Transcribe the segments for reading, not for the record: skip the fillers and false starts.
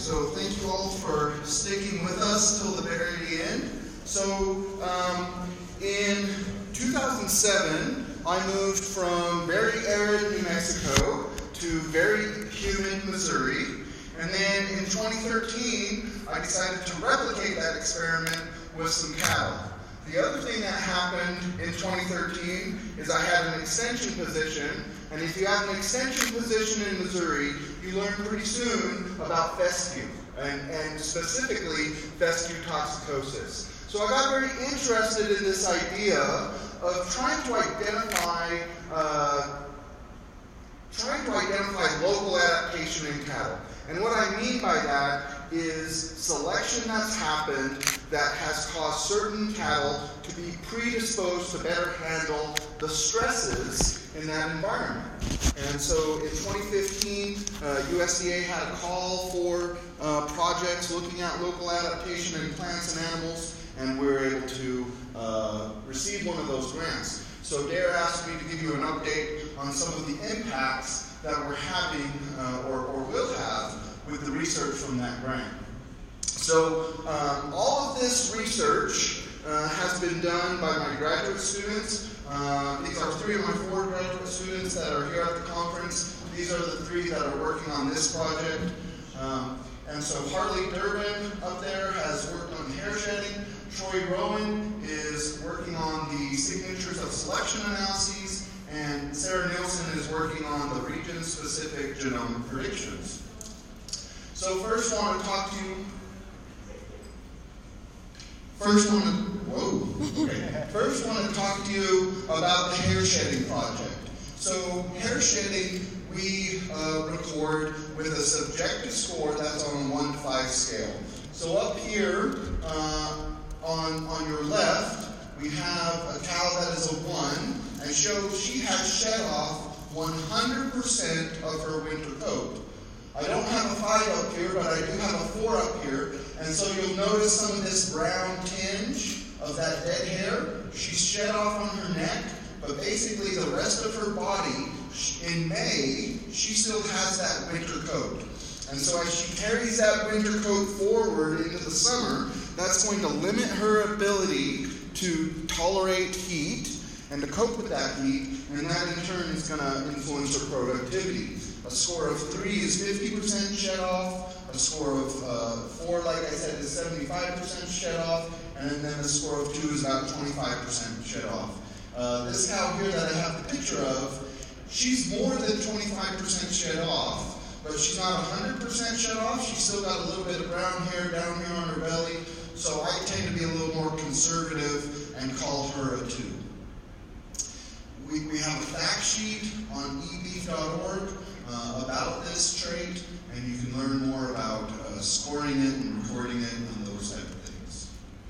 So thank you all for sticking with us till the very end. So in 2007, I moved from very arid New Mexico to very humid Missouri. And then in 2013, I decided to replicate that experiment with some cattle. The other thing that happened in 2013 is I had an extension position, and if you have an extension position in Missouri, you learn pretty soon about fescue, and specifically fescue toxicosis. So I got very interested in this idea of trying to identify local adaptation in cattle. And what I mean by that is selection that's happened that has caused certain cattle to be predisposed to better handle the stresses in that environment. And so in 2015, USDA had a call for projects looking at local adaptation in plants and animals, and we were able to receive one of those grants. So Dare asked me to give you an update on some of the impacts that we're having or will have with the research from that grant. So all of this research has been done by my graduate students. These are 3 of my 4 graduate students that are here at the conference. These are the 3 that are working on this project. And so Harley Durbin up there has worked on hair shedding. Troy Rowan is working on the signatures of selection analyses. And Sarah Nielsen is working on the region-specific genomic predictions. So first I want to talk to you. First want to talk to you about the hair shedding project. So hair shedding we record with a subjective score that's on a 1 to 5 scale. So up here on your left we have a cow that is a 1 and shows she has shed off 100% of her winter coat. I don't have a 5 up here, but I do have a 4 up here. And so you'll notice some of this brown tinge of that dead hair. She's shed off on her neck, but basically the rest of her body, in May, she still has that winter coat. And so as she carries that winter coat forward into the summer, that's going to limit her ability to tolerate heat and to cope with that heat, and that in turn is going to influence her productivity. A score of 3 is 50% shed off. A score of 4, like I said, is 75% shed off. And then a score of 2 is about 25% shed off. This cow here that I have the picture of, she's more than 25% shed off, but she's not 100% shed off. She's still got a little bit of brown hair down here on her belly. So I tend to be a little more conservative and call her a 2. We have a fact sheet on ebeef.org about this trait, and you can learn more about scoring it and recording it and those type of things.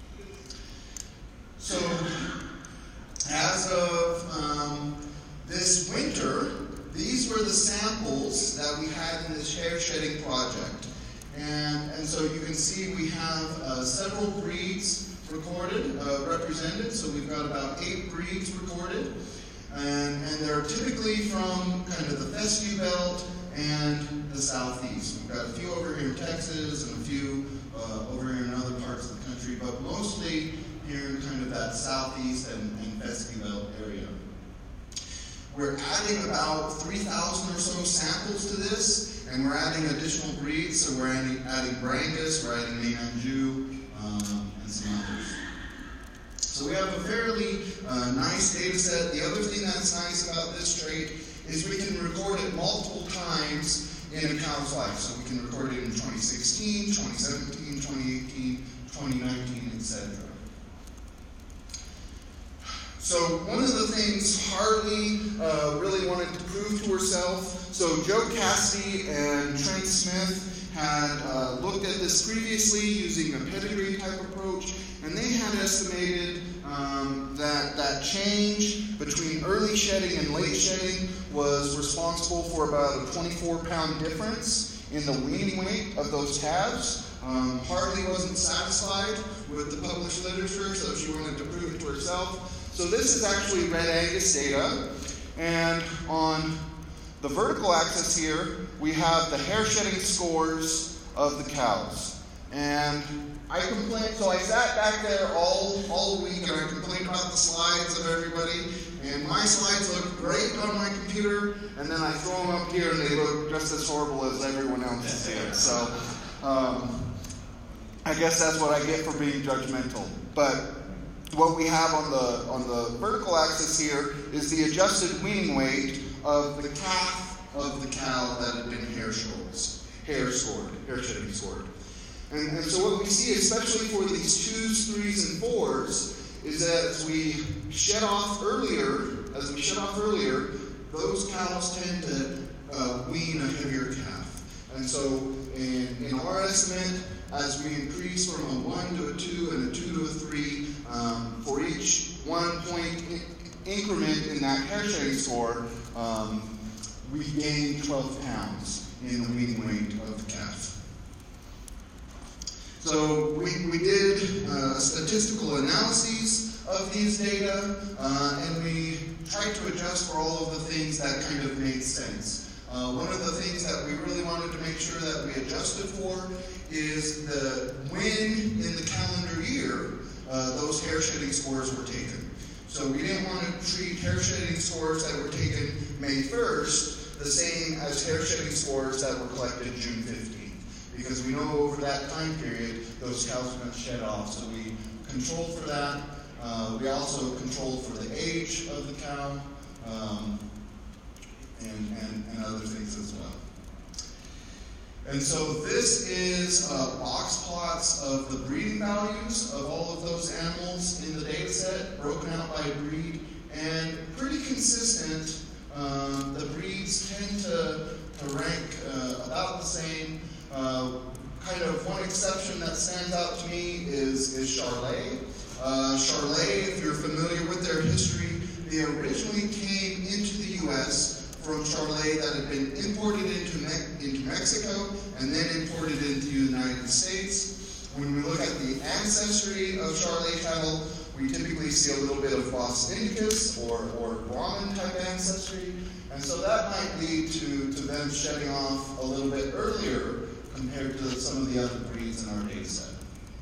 So, as of this winter, these were the samples that we had in this hair shedding project. And so you can see we have several breeds recorded, represented. So we've got about 8 breeds recorded. And they're typically from kind of the fescue belt and the southeast. We've got a few over here in Texas and a few over here in other parts of the country, but mostly here in kind of that southeast and fescue belt area. We're adding about 3,000 or so samples to this, and we're adding additional breeds. So we're adding Brangus, we're adding Anjou, and some others. So we have a fairly nice data set. The other thing that's nice about this trait is we can record it multiple times in a cow's life. So we can record it in 2016, 2017, 2018, 2019, etc. So one of the things Harley really wanted to prove to herself, so Joe Cassidy and Trent Smith had looked at this previously using a pedigree type approach, and they had estimated that change between early shedding and late shedding was responsible for about a 24-pound difference in the weaning weight of those calves. Harley wasn't satisfied with the published literature, so she wanted to prove it to herself. So this is actually Red Angus data, and on the vertical axis here, we have the hair shedding scores of the cows. And I complained, so I sat back there all week and I complained about the slides of everybody. And my slides look great on my computer, and then I throw them up here and they look just as horrible as everyone else's did. So I guess that's what I get for being judgmental. But what we have on the vertical axis here is the adjusted weaning weight of the calf of the cow that had been hair shedding scored. And so what we see, especially for these 2s, 3s, and 4s, is that as we shed off earlier, those cows tend to wean a heavier calf. And so in our estimate, as we increase from a 1 to a 2 and a 2 to a 3, for each 1 point increment in that hair shedding score, we gain 12 pounds in the weaning weight of the calf. So we did statistical analyses of these data, and we tried to adjust for all of the things that kind of made sense. One of the things that we really wanted to make sure that we adjusted for is when in the calendar year those hair shedding scores were taken. So we didn't want to treat hair shedding scores that were taken May 1st the same as hair shedding scores that were collected June 15th. Because we know over that time period, those cows are going to shed off. So we controlled for that. We also controlled for the age of the cow and other things as well. And so this is box plots of the breeding values of all of those animals in the data set, broken out by breed, and pretty consistent. The breeds tend to rank about the same. Kind of one exception that stands out to me is Charolais. Charolais, if you're familiar with their history, they originally came into the U.S. from Charolais that had been imported into Mexico and then imported into the United States. When we look at the ancestry of Charolais cattle, we typically see a little bit of Bos Indicus or Brahmin type ancestry. And so that might lead to them shedding off a little bit earlier compared to some of the other breeds in our data set.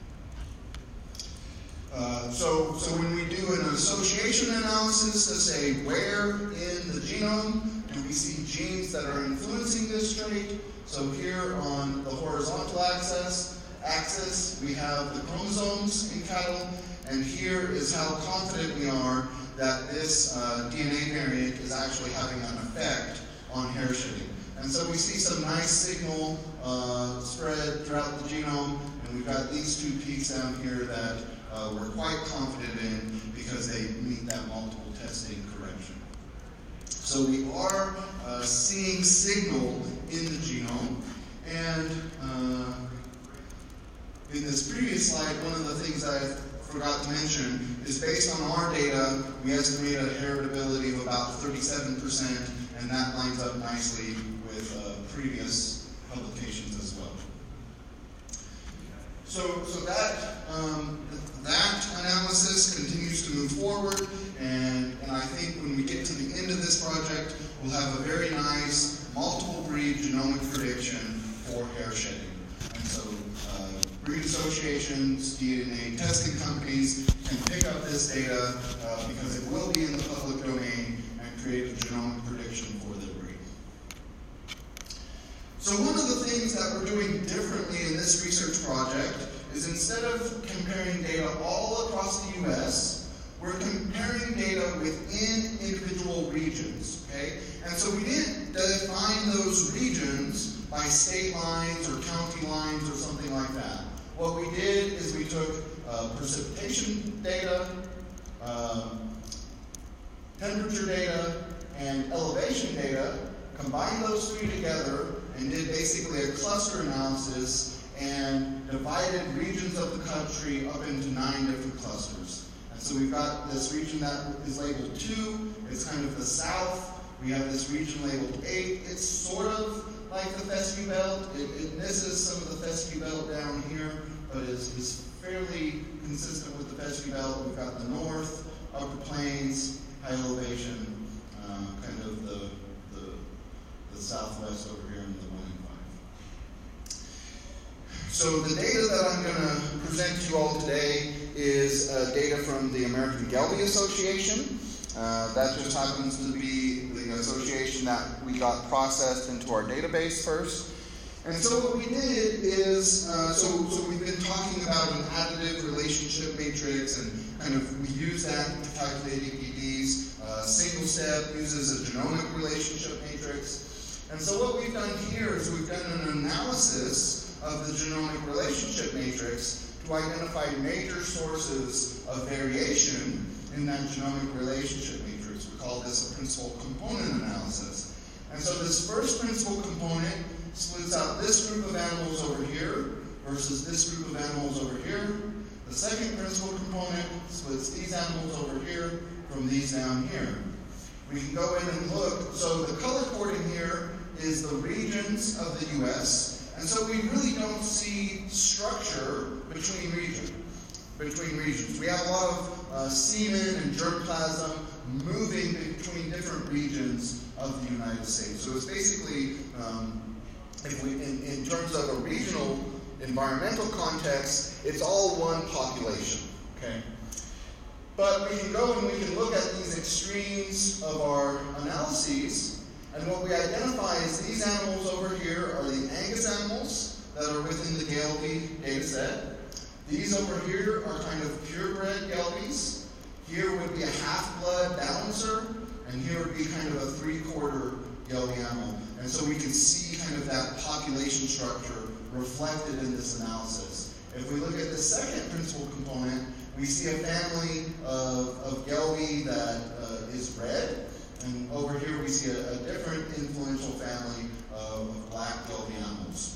So when we do an association analysis to say where in the genome do we see genes that are influencing this trait, so here on the horizontal axis we have the chromosomes in cattle, and here is how confident we are that this DNA variant is actually having an effect on hair shedding. And so we see some nice signal spread throughout the genome, and we've got these 2 peaks down here that we're quite confident in because they meet that multiple testing correction. So we are seeing signal in the genome, and in this previous slide, one of the things I forgot to mention is based on our data, we estimate a heritability of about 37%, and that lines up nicely with previous publications as well. So that analysis continues to move forward, and I think when we get to the end of this project, we'll have a very nice multiple breed genomic prediction for hair shedding. And so breed associations, DNA testing companies can pick up this data because it will be in the public domain and create a genomic prediction for their breed. So one of the things that we're doing differently in this research project is instead of comparing data all across the U.S., we're comparing data within individual regions, okay? And so we didn't define those regions by state lines or county lines or something like that. What we did is we took precipitation data, temperature data, and elevation data, combined those 3 together, and did basically a cluster analysis and divided regions of the country up into 9 different clusters. And so we've got this region that is labeled 2, it's kind of the south. We have this region labeled 8, it's sort of like the Fescue Belt. It misses some of the Fescue Belt down here, but is fairly consistent with the Fescue Belt. We've got the north, upper plains, high elevation, kind of the southwest over here in the 1 and 5. So the data that I'm going to present to you all today is data from the American Gelbvieh Association. That just happens to be the association that we got processed into our database first. And so what we did is, so we've been talking about an additive relationship matrix, and kind of we use that to calculate EPDs. Single step uses a genomic relationship matrix. And so what we've done here is we've done an analysis of the genomic relationship matrix to identify major sources of variation in that genomic relationship matrix. We call this a principal component analysis. And so this first principal component splits out this group of animals over here versus this group of animals over here. The second principal component splits these animals over here from these down here. We can go in and look. So the color coding here is the regions of the U.S. And so we really don't see structure between regions. We have a lot of semen and germplasm moving between different regions of the United States. So it's basically, in terms of a regional environmental context, it's all one population. Okay? But we can go and we can look at these extremes of our analyses, and what we identify is these animals over here are the Angus animals that are within the Gelbvieh data set. These over here are kind of purebred Gelbviehs. Here would be a half-blood balancer, and here would be kind of a three-quarter Gelbvieh animal. And so we can see kind of that population structure reflected in this analysis. If we look at the second principal component, we see a family of Gelbvieh that is red, and over here we see a different influential family of black Gelbvieh animals.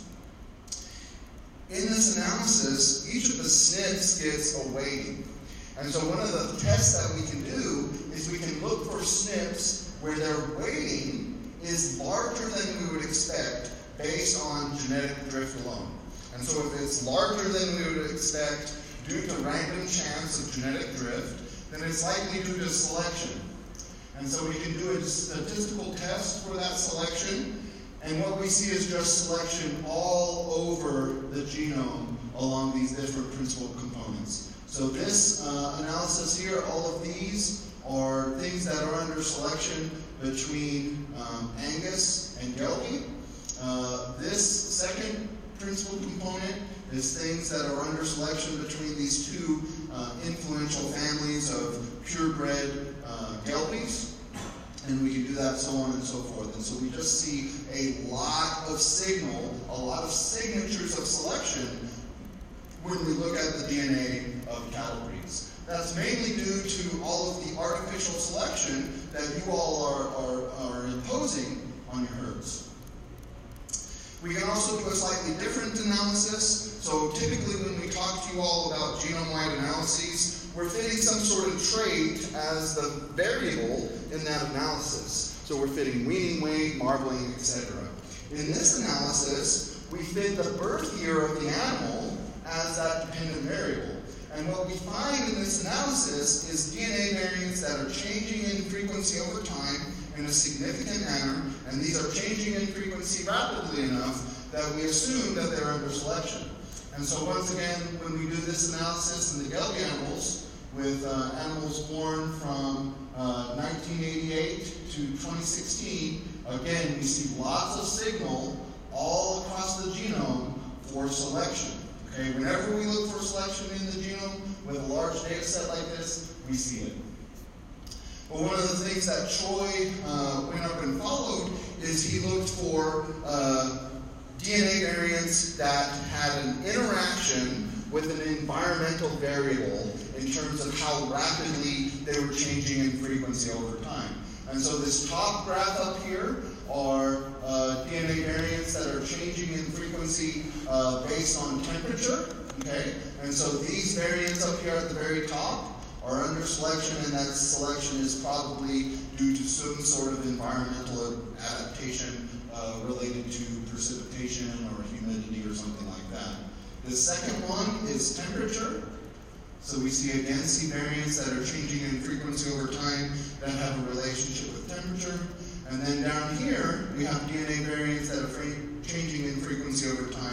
In this analysis, each of the SNPs gets a weighting. And so one of the tests that we can do is we can look for SNPs where their weighting is larger than we would expect based on genetic drift alone. And so if it's larger than we would expect due to random chance of genetic drift, then it's likely due to selection. And so we can do a statistical test for that selection, and what we see is just selection all over the genome along these different principal components. So this analysis here, all of these are things that are under selection between Angus and Gelbvieh. This second principal component is things that are under selection between these two influential families of purebred Gelbviehs. And we can do that so on and so forth. And so we just see a lot of signal, a lot of signatures of selection when we look at the DNA of cattle breeds. That's mainly due to all of the artificial selection that you all are imposing on your herds. We can also do a slightly different analysis. So typically when we talk to you all about genome-wide analyses, we're fitting some sort of trait as the variable in that analysis. So we're fitting weaning weight, marbling, etc. In this analysis, we fit the birth year of the animal as that dependent variable. And what we find in this analysis is DNA variants that are changing in frequency over time in a significant manner, and these are changing in frequency rapidly enough that we assume that they're under selection. And so once again, when we do this analysis in the Gelbvieh animals, with animals born from 1988 to 2016, again, we see lots of signal all across the genome for selection. Okay, whenever we look for selection in the genome with a large data set like this, we see it. But one of the things that Troy went up and followed is he looked for DNA variants that had an interaction with an environmental variable in terms of how rapidly they were changing in frequency over time. And so this top graph up here are DNA variants that are changing in frequency based on temperature. Okay? And so these variants up here at the very top are under selection, and that selection is probably due to some sort of environmental adaptation related to precipitation or humidity or something like that. The second one is temperature. So we see again variants that are changing in frequency over time that have a relationship with temperature. And then down here, we have DNA variants that are changing in frequency over time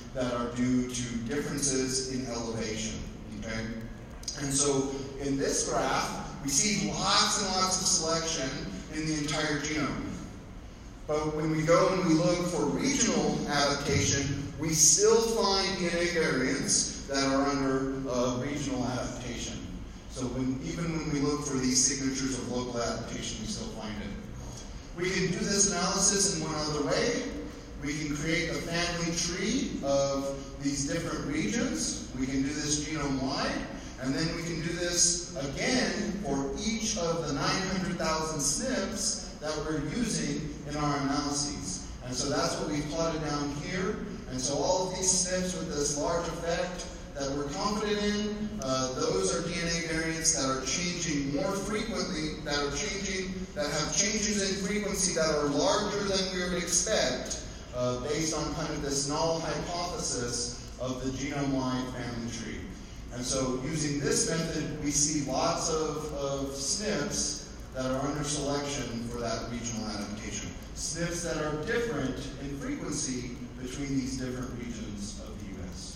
that are due to differences in elevation. Okay? And so in this graph, we see lots and lots of selection in the entire genome. But when we go and we look for regional adaptation, we still find DNA variants that are under regional adaptation. So even when we look for these signatures of local adaptation, we still find it. We can do this analysis in one other way. We can create a family tree of these different regions. We can do this genome-wide. And then we can do this again for each of the 900,000 SNPs that we're using in our analyses. And so that's what we've plotted down here. And so all of these SNPs with this large effect that we're confident in, those are DNA variants that are changing more frequently, that have changes in frequency that are larger than we would expect, based on kind of this null hypothesis of the genome-wide family tree. And so using this method, we see lots of SNPs that are under selection for that regional adaptation. SNPs that are different in frequency between these different regions of the US.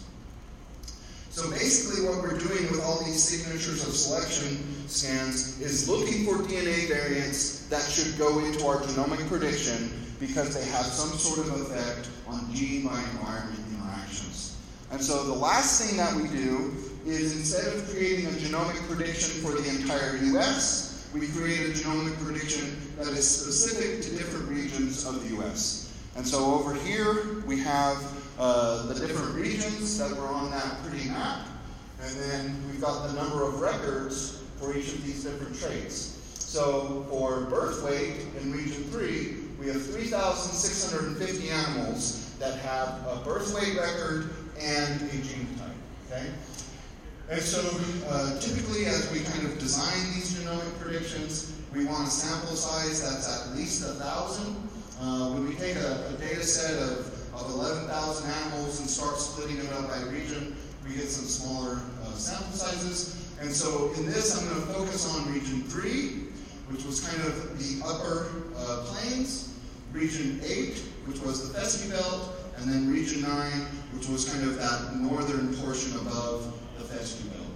So basically what we're doing with all these signatures of selection scans is looking for DNA variants that should go into our genomic prediction because they have some sort of effect on gene by environment interactions. And so the last thing that we do is instead of creating a genomic prediction for the entire US, we create a genomic prediction that is specific to different regions of the US. And so over here, we have the different regions that were on that pretty map, and then we've got the number of records for each of these different traits. So for birth weight in region 3, we have 3,650 animals that have a birth weight record and a genotype. Okay? And so typically as we kind of design these genomic predictions, we want a sample size that's at least 1,000. When we take a data set of 11,000 animals and start splitting them up by region, we get some smaller sample sizes. And so in this, I'm going to focus on region 3, which was kind of the upper plains, region 8, which was the Fescue Belt, and then region 9, which was kind of that northern portion above the Fescue Belt.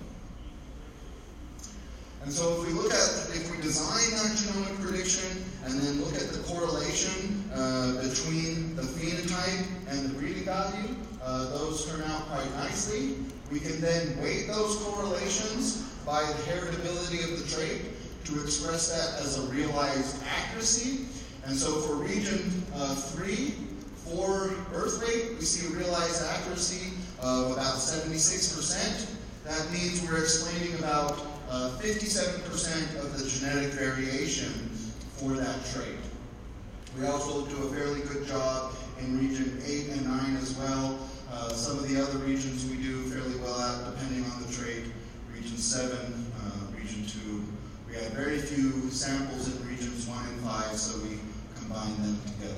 And so if we design that genomic prediction and then look at the correlation between the phenotype and the breeding value, those turn out quite nicely. We can then weight those correlations by the heritability of the trait to express that as a realized accuracy. And so for region 3, for birth weight, we see a realized accuracy of about 76%. That means we're explaining about 57% of the genetic variation for that trait. We also do a fairly good job in region 8 and 9 as well. Some of the other regions we do fairly well at, depending on the trait. Region 7, region 2. We have very few samples in regions 1 and 5, so we combine them together.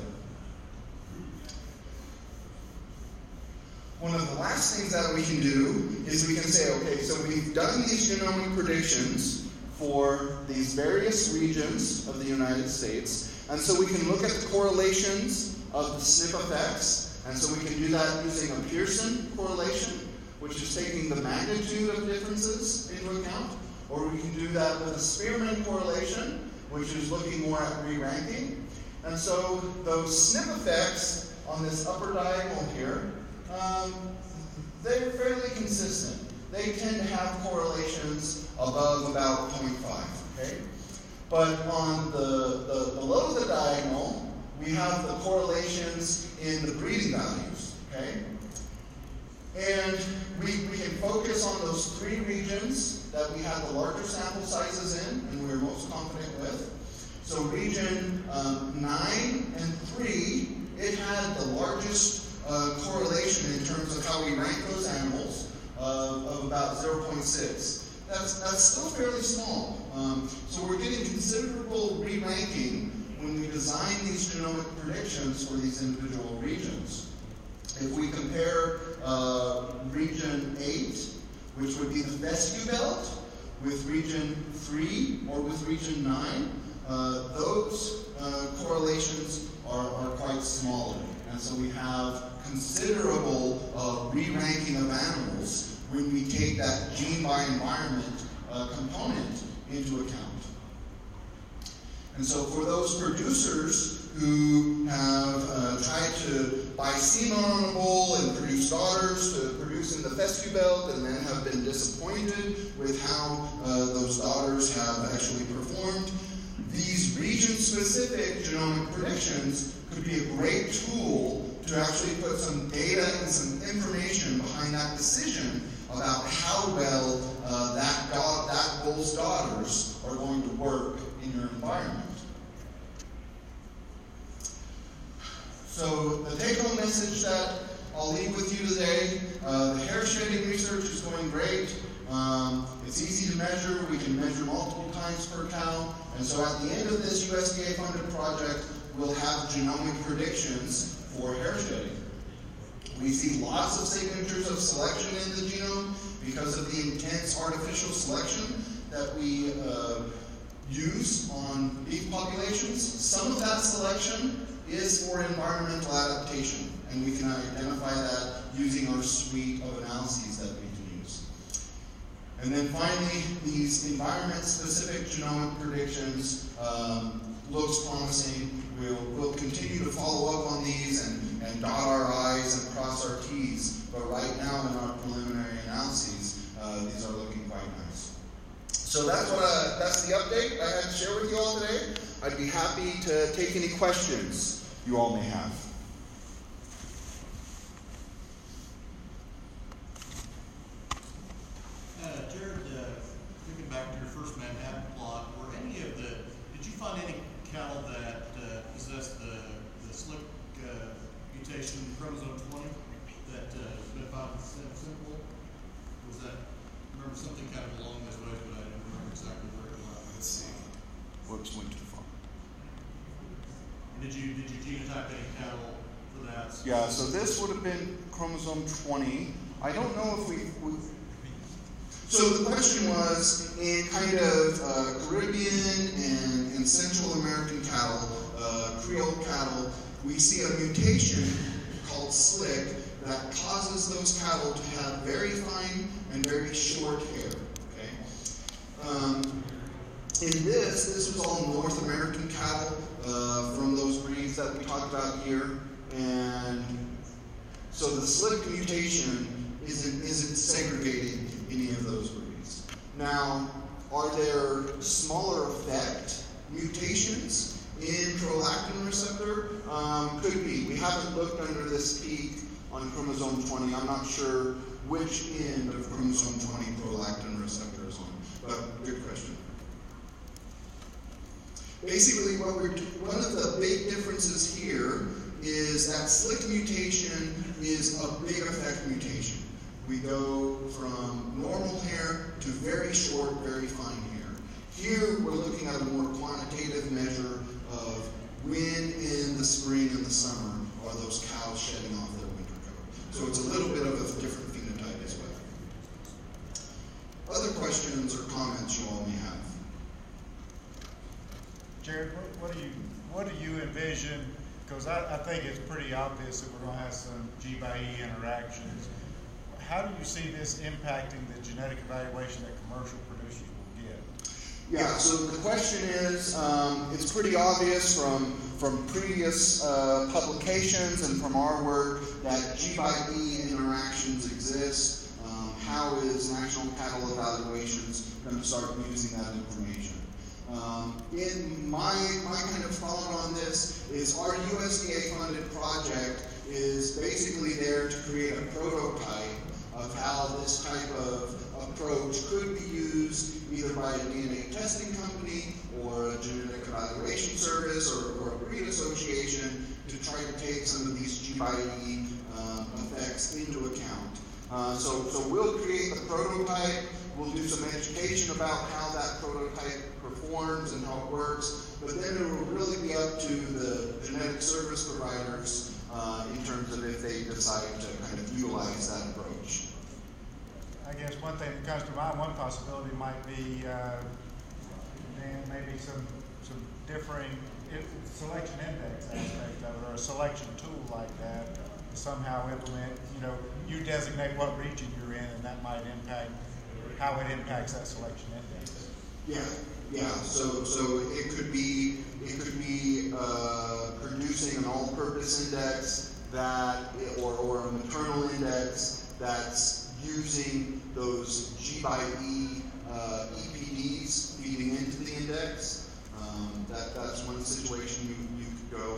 One of the last things that we can do is we can say, okay, so we've done these genomic predictions for these various regions of the United States, and so we can look at the correlations of the SNP effects, and so we can do that using a Pearson correlation, which is taking the magnitude of differences into account, or we can do that with a Spearman correlation, which is looking more at re-ranking. And so those SNP effects on this upper diagonal here, they're fairly consistent. They tend to have correlations above about 0.5, okay? But on the below the diagonal, we have the correlations in the breeding values, okay? And we can focus on those 3 regions that we have the larger sample sizes in and we're most confident with. So region 9 and 3, it had the largest correlation in terms of how we rank those animals of about 0.6. That's still fairly small. So we're getting considerable re-ranking when we design these genomic predictions for these individual regions. If we compare region 8, which would be the Fescue Belt, with region 3 or with region 9, those correlations are quite smaller. and so we have considerable re-ranking of animals when we take that gene by environment component into account. And so for those producers who have tried to buy semen on a bull and produce daughters to produce in the fescue belt and then have been disappointed with how those daughters have actually performed, these region-specific genomic predictions could be a great tool to actually put some data and some information behind that decision about how well that bull's daughters are going to work in your environment. So the take-home message that I'll leave with you today, the hair shedding research is going great. It's easy to measure. We can measure multiple times per cow. And so at the end of this USDA-funded project, we'll have genomic predictions for hair shedding. We see lots of signatures of selection in the genome because of the intense artificial selection that we use on beef populations. Some of that selection is for environmental adaptation, and we can identify that using our suite of analyses that we can use. And then finally, these environment-specific genomic predictions looks promising. We'll continue to follow up on these and dot our I's and cross our T's, but right now in our preliminary analyses, these are looking quite nice. So that's the update I had to share with you all today. I'd be happy to take any questions you all may have. Jared, thinking back to your first Manhattan plot, did you find any cattle that possessed the SLIC mutation chromosome 20 that has been found simple? Was that, I remember something kind of along those ways, but I don't remember exactly where it was. Let's see. Whoops, went too far. Did you genotype any cattle for that? Yeah, so this would have been chromosome 20. I don't know if we so the question was, in kind of Caribbean and Central American cattle, Creole cattle, we see a mutation called SLIC that causes those cattle to have very fine and very short hair. Okay. In this was all North American cattle from those breeds that we talked about here, and so the SLIC mutation isn't segregating any of those breeds. Now, are there smaller effect mutations in prolactin receptor? Could be. We haven't looked under this peak on chromosome 20. I'm not sure which end of chromosome 20 prolactin receptor is on, but good question. Basically, one of the big differences here is that SLIC mutation is a big effect mutation. We go from normal hair to very short, very fine hair. Here, we're looking at a more quantitative measure of when in the spring and the summer are those cows shedding off their winter coat. So it's a little bit of a different phenotype as well. Other questions or comments you all may have? Jared, what do you envision? Because I think it's pretty obvious that we're going to have some G/E interactions. How do you see this impacting the genetic evaluation that commercial producers will get? Yeah, so the question is, it's pretty obvious from previous publications and from our work that G/E interactions exist. How is National Cattle Evaluations going to start using that information? In my kind of thought on this is our USDA-funded project is basically there to create a prototype of how this type of approach could be used either by a DNA testing company or a genetic evaluation service or a breed association to try to take some of these G/E effects into account. So we'll create the prototype. We'll do some education about how that prototype performs and how it works, but then it will really be up to the genetic service providers in terms of if they decide to kind of utilize that approach. I guess one thing that comes to mind, one possibility might be maybe some differing if the selection index aspect of it, or a selection tool like that, somehow implement, you designate what region you're in, and that might impact how it impacts that selection index. Yeah. So it could be producing an all-purpose index or a maternal index that's using those G by E EPDs feeding into the index. That's one situation you could go.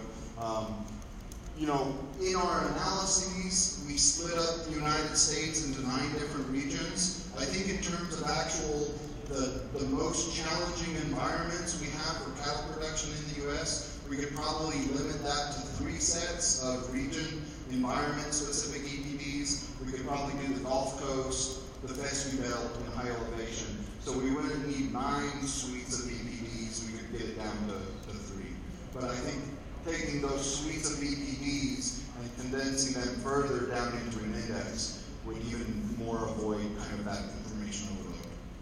In our analyses, we split up the United States into 9 different regions. I think in terms of the most challenging environments we have for cattle production in the U.S., we could probably limit that to 3 sets of region environment-specific EPDs. We could probably do the Gulf Coast, the Fescue Belt, and high elevation. So we wouldn't need 9 suites of EPDs. We could get it down to 3. But I think taking those suites of EPDs and condensing them further down into an index would even more avoid kind of that information overload.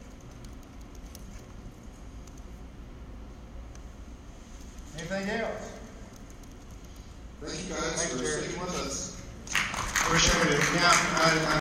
Anything else? Thank you guys for sticking with us. I wish I would have.